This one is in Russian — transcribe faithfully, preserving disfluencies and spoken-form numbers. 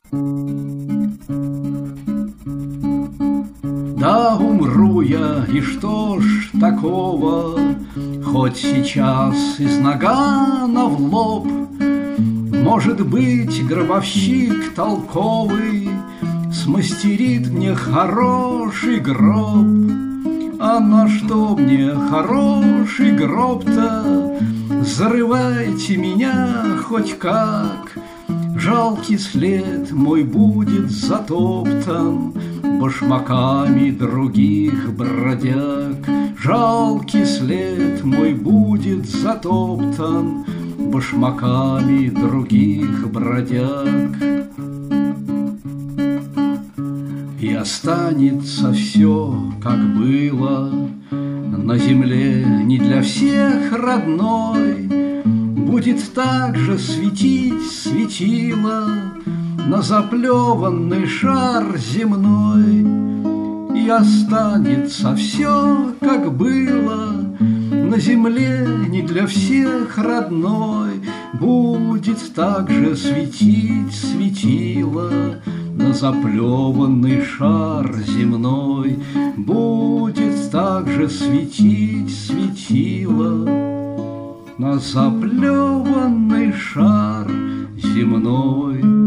Да, умру я, и что ж такого, хоть сейчас из нагана в лоб. Может быть, гробовщик толковый смастерит мне хороший гроб. А на что мне хороший гроб-то? Зарывайте меня хоть как. Жалкий след мой будет затоптан башмаками других бродяг. Жалкий след мой будет затоптан башмаками других бродяг. И останется все, как было, на земле не для всех родной. Будет также светить светило на заплеванный шар земной. И останется все, как было, на земле не для всех родной. Будет также светить светило на заплеванный шар земной. Будет также светить светило на заплеванный шар земной.